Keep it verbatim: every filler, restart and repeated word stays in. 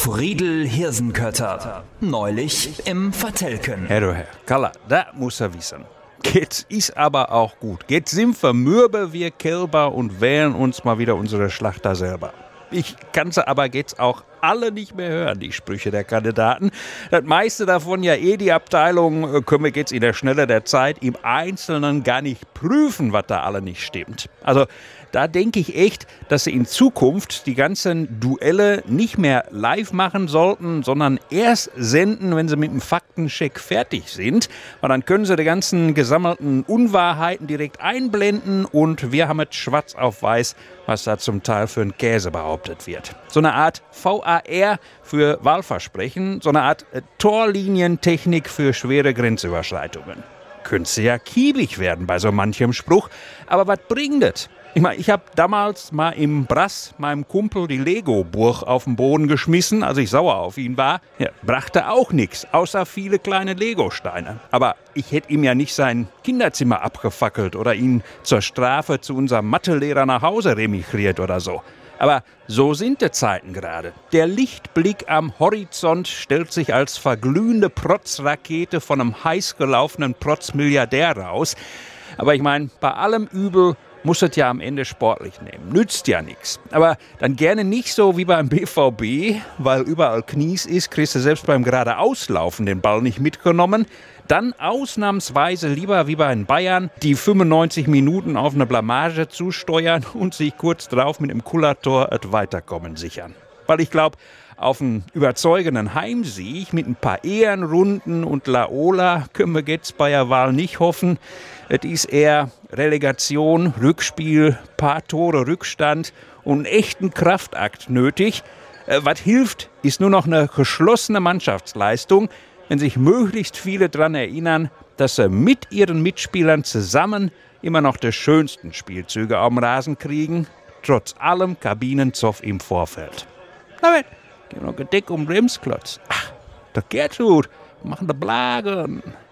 Friedel Hirsenkötter. Neulich im Vertelken. Herr du Herr, Kalla, da muss er wissen. Jetzt ist aber auch gut. Jetzt sind wir mürbe, wir Kälber und wählen uns mal wieder unsere Schlachter selber. Ich kann sie aber jetzt auch alle nicht mehr hören, die Sprüche der Kandidaten. Das meiste davon ja eh die Abteilung, äh, können wir jetzt in der Schnelle der Zeit im Einzelnen gar nicht prüfen, was da alle nicht stimmt. Also da denke ich echt, dass sie in Zukunft die ganzen Duelle nicht mehr live machen sollten, sondern erst senden, wenn sie mit dem Faktencheck fertig sind. Weil dann können sie die ganzen gesammelten Unwahrheiten direkt einblenden und wir haben es schwarz auf weiß, was da zum Teil für ein Käse behauptet wird. So eine Art V A R für Wahlversprechen, so eine Art äh, Torlinientechnik für schwere Grenzüberschreitungen. Könnte ja kiebig werden bei so manchem Spruch, aber was bringt das? Ich meine, ich habe damals mal im Brass meinem Kumpel die Lego-Burg auf den Boden geschmissen, als ich sauer auf ihn war. Ja, brachte auch nichts, außer viele kleine Lego-Steine. Aber ich hätte ihm ja nicht sein Kinderzimmer abgefackelt oder ihn zur Strafe zu unserem Mathelehrer nach Hause remigriert oder so. Aber so sind die Zeiten gerade. Der Lichtblick am Horizont stellt sich als verglühende Protzrakete von einem heiß gelaufenen Protzmilliardär raus. Aber ich meine, bei allem Übel muss es ja am Ende sportlich nehmen. Nützt ja nichts. Aber dann gerne nicht so wie beim B V B, weil überall Knies ist, kriegst du selbst beim geradeauslaufen den Ball nicht mitgenommen. Dann ausnahmsweise lieber wie bei den Bayern die fünfundneunzig Minuten auf eine Blamage zusteuern und sich kurz drauf mit dem Kullertor das Weiterkommen sichern. Weil ich glaube, auf einen überzeugenden Heimsieg mit ein paar Ehrenrunden und Laola können wir jetzt bei der Wahl nicht hoffen. Es ist eher Relegation, Rückspiel, paar Tore Rückstand und einen echten Kraftakt nötig. Äh, was hilft, ist nur noch eine geschlossene Mannschaftsleistung, wenn sich möglichst viele daran erinnern, dass sie mit ihren Mitspielern zusammen immer noch die schönsten Spielzüge auf dem Rasen kriegen, trotz allem Kabinenzoff im Vorfeld. Na wenn, gib noch Gedeck um Bremsklotz. Ach, der Gertrud, machen die Blagen.